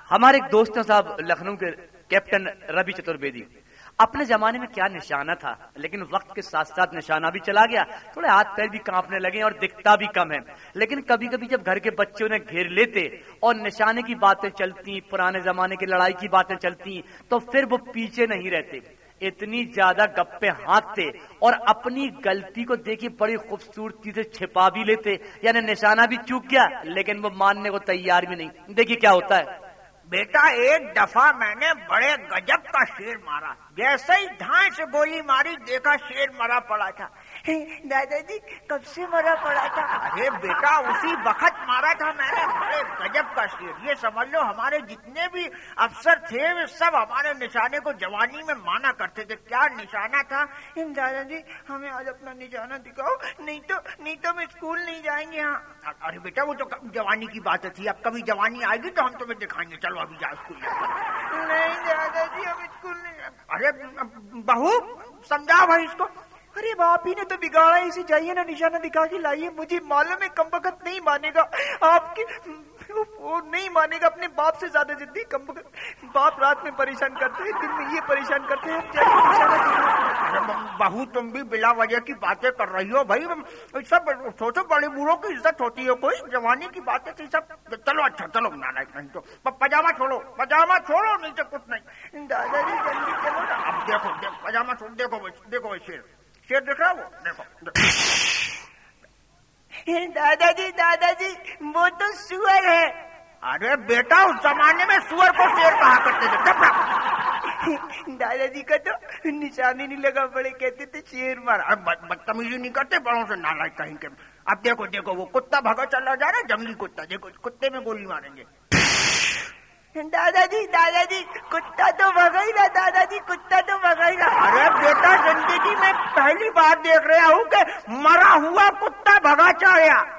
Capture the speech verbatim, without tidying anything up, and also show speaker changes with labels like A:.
A: हमारे एक दोस्त हैं साहब लखनऊ के, कैप्टन रवि चतुर्वेदी। अपने जमाने में क्या निशाना था, लेकिन वक्त के साथ साथ निशाना भी चला गया, थोड़े हाथ पैर भी कांपने लगे और दिखता भी कम है। लेकिन कभी कभी जब घर के बच्चे उन्हें घेर लेते और निशाने की बातें चलती, पुराने जमाने की लड़ाई की बातें चलती, तो फिर वो पीछे नहीं रहते, इतनी ज्यादा गप्पे हाँकते और अपनी गलती को देखिए बड़ी खूबसूरती से छिपा भी लेते। यानी निशाना भी चूक गया लेकिन वो मानने को तैयार भी नहीं। देखिए क्या होता है।
B: बेटा एक दफा मैंने बड़े गजब का शेर मारा, जैसे ही धाए से गोली मारी देखा शेर मरा पड़ा था। दादाजी कब से मरा पड़ा था? अरे बेटा उसी वक्त मारा था मैंने, बड़े गजब का शेर। ये समझ लो हमारे जितने भी अफसर थे वे सब हमारे निशाने को जवानी में माना करते थे। क्या निशाना था? दादाजी हमें आज अपना निशाना दिखाओ, नहीं तो नहीं तो हम स्कूल नहीं जाएंगे। हाँ अरे बेटा वो तो जवानी की बात थी, अब कभी जवानी आएगी तो हम तुम्हें दिखाएंगे, चलो अभी जाओ स्कूल। नहीं दादाजी हम स्कूल नहीं। अरे बहू समझाओ भाई इसको। अरे बाप ही ने तो बिगाड़ा, इसे जाइए ना निशाना दिखा के लाइए। मुझे मालूम है कमबख्त नहीं मानेगा, आपके वो नहीं मानेगा, अपने बाप से ज्यादा जिद्दी कमबख्त। बाप रात में परेशान करते हैं, दिन में ये परेशान करते हैं। बहू तुम भी बिला वजह की बातें कर रही हो भाई, सब सोचो बड़े बूढ़ों की इज्जत होती है, कोई जवानी की बातें थी सब। चलो अच्छा चलो नालायक नहीं तो पजामा छोड़ो, पजामा छोड़ो, नहीं तो कुछ नहीं। दादाजी जल्दी चलो ना। अब देखो देखो पजामा छोड़, देखो देखो शेर शेर देख रहा वो, देखो, देखो। दादाजी दादाजी वो तो सुअर है। अरे बेटा उस जमाने में सुअर को शेर कहा करते थे। दादाजी का तो निशानी नहीं लगा, बड़े कहते थे शेर मारा। बदतमीजी नहीं करते बड़ों से, नालायक कहीं के। अब देखो देखो वो कुत्ता भागा चला जा रहा है, जंगली कुत्ता, देखो कुत्ते में गोली मारेंगे। दादाजी दादाजी कुत्ता तो भगा ही ना, दादाजी कुत्ता तो भगा ही ना। अरे बेटा जिंदगी में पहली बार देख रहा हूँ कि मरा हुआ कुत्ता भगा चाया।